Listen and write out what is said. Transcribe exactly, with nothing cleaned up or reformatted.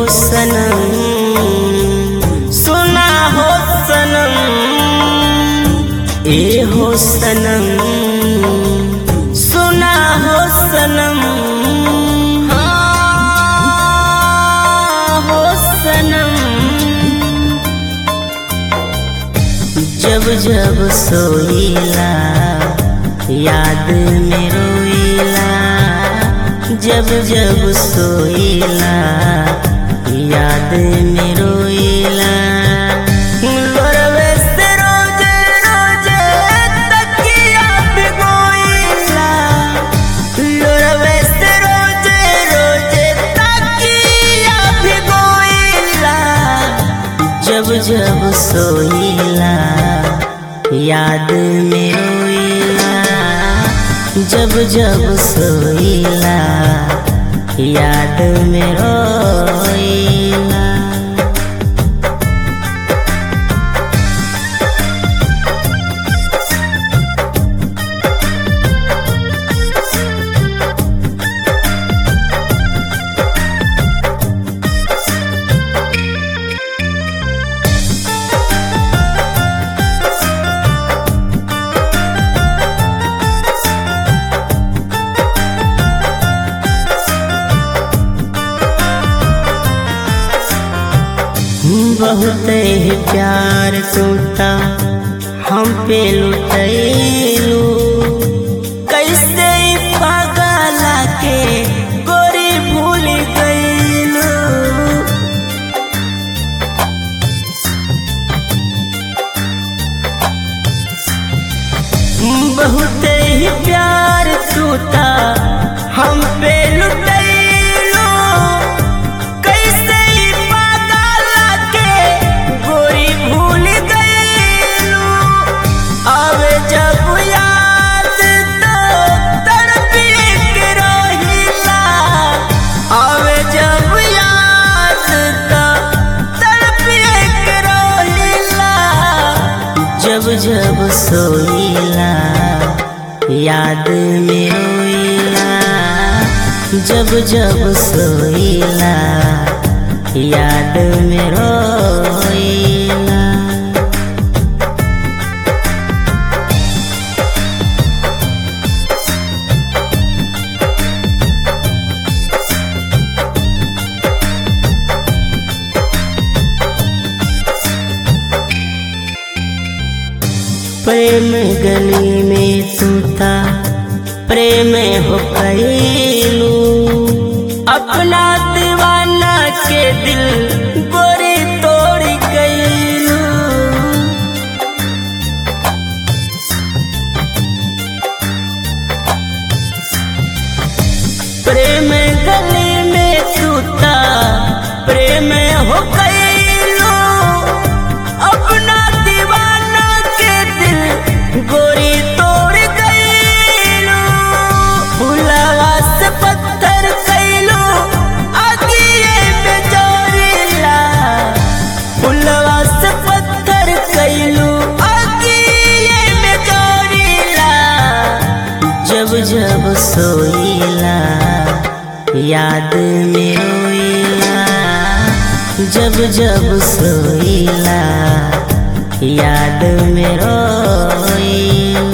सनम सुना हो सनम, ए हो सनम सुना हो सनम, हाँ हो सनम। जब जब सोईला याद में रोईला, जब जब सोईला याद में रोईला, लोरवे से रोजे रोजे तकिया भिगोईला, लोरवे से रोजे रोजे तकिया भिगोईला। जब जब सोईला याद में रोईला, जब जब सोईला याद में रोईला। बहुत ही प्यार टूटा हम पे लुटैलू, कैसे पागला के गोरी भूल गईलू। बहुत ही प्यार टूटा हम पे लुटैलू, जब जब सोईला याद में रोईला, जब जब सोईला याद में रोईला। प्रेम गली में सूता प्रेम हो गईलू, अपना दीवाना के दिल गोरी तोड़ गईलू। प्रेम गली में सूता प्रेम हो गईलू, अपना दीवाना के दिल गोरी तोड़ गईलू। फुलवा से पत्थर कैलू आगिए में जोरीला, फुलवा से पत्थर कैलू आगिए में जोरीला। जब जब सोईला याद में रोईला, जब जब सोईला याद में रोईला।